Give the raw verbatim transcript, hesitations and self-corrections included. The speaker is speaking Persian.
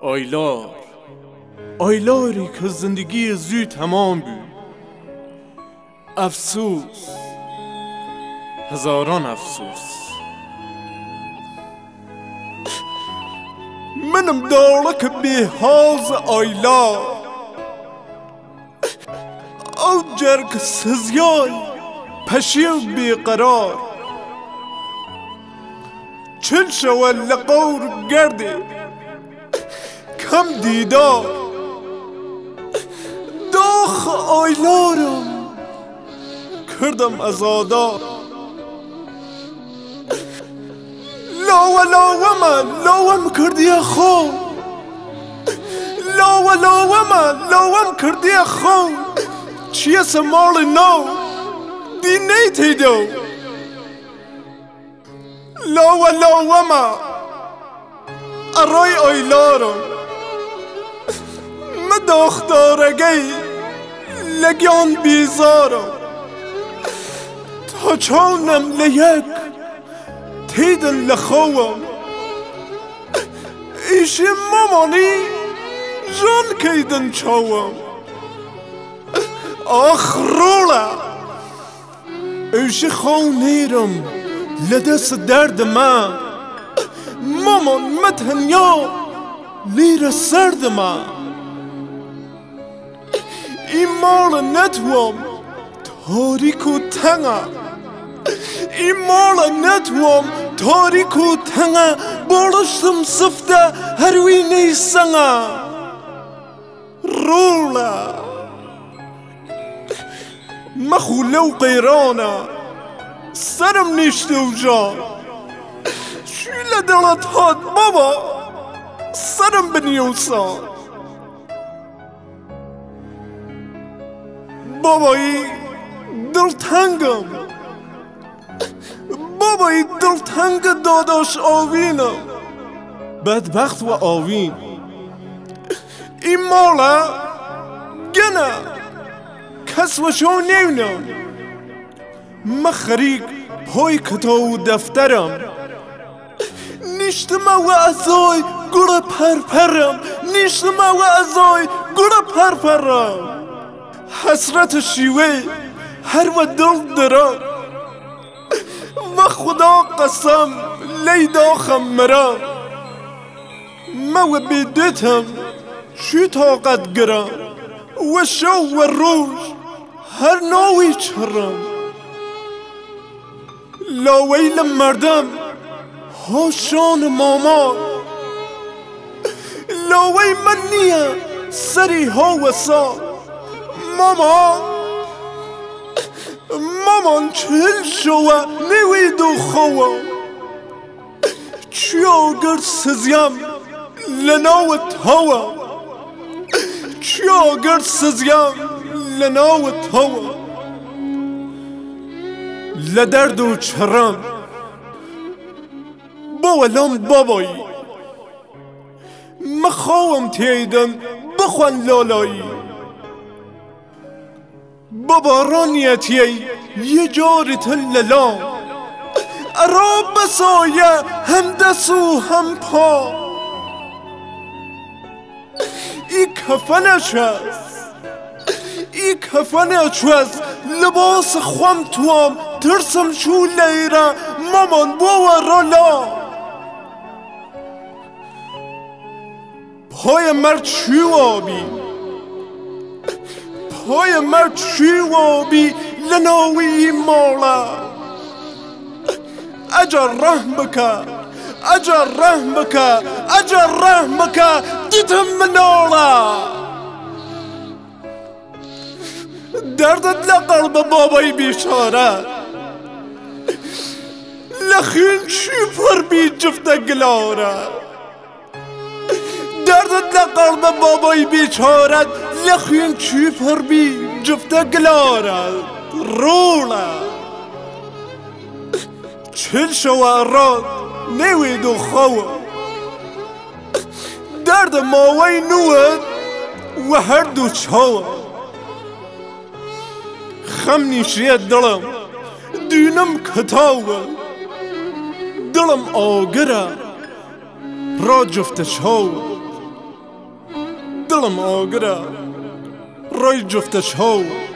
آیلار آیلاری که زندگی زی تمام بود. افسوس، هزاران افسوس. منم دارک بیهاز آیلار او جرگ سزیای پشیو بیقرار. چل شوال لقور گرده کم دیدار. داخ آیلارم کردم ازادار. لاو لاوم لاوم کردی خو لاو لاوم لاوم کردی خو. چیه سمال نو دی نیتی دو. لاو لاوم ارای آیلارم مداختارگی لگیان بیزارم. تا چونم لیک تیدن لخوام. ایشی مامانی جان کیدن چوام. آخ رولا ایشی خونیرم لدست درد من. مامان متنیا لیر سرد من. این مال نتوام تاریک و تنگا. این مال نتوام تاریک و تنگا. بالشتم سفته هروی نیسنگا. رولا مخولو قیرانا سرم نیشته و جان. شیل دلت هاد بابا سرم بنیوسان. بابایی دلتنگم. بابایی دلتنگ داداش آوینم. بدبخت و آوین این مالا گنه کس و شو نیونم. مخریق پای کتاب دفترم. نیشتم و ازای گره پرپرم. نیشتم و ازای گره پرپرم. حسرت شیوه هر و دل درم. و خدا قسم لیداخم مرم. مو بیدتم شو طاقت گرم. و شو و روش هر نوی چرم. لاویل مردم هاشان ماما. لاوی من نیه سری ها و سا. ماما مامان چل شوه نیوی دو خوه. چیا گر سزیم لناو تاوه. چیا گر سزیم لناو تاوه. لدرد و چرم باولام بابایی. مخواهم تیدن بخوان لالایی. بابا رانیتی یه جاری تللا. ارا بسایه هم دسو هم پا. ای کفنش هست ای کفنش هست. لباس خوام توام ترسم شو لیره مامان بوا رالا. پای مرد شو آبی. پای مرد شو آبی لناوی مالا. اجر رحم بکه اجر رحم بکه اجر رحم بکه دیتم منالا. دردت لقلب بابای بیچاره. لخین چی پر بی جفته گلاره. دردت لقلب بابای بیچاره. لخین چی پر بی جفته گلاره. رولا چل شوارات نیوی دو خواه. درد ماوی نوه و هر دو چاوه. خم نیشیه دلم دینم کتاوه. دلم آگره را جفت چاوه. دڵم ئاگرە ڕۆی جفتەش هەوە